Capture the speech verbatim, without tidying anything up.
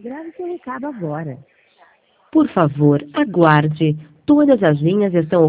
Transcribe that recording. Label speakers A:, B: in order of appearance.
A: Grave seu recado agora.
B: Por favor, aguarde. Todas as linhas estão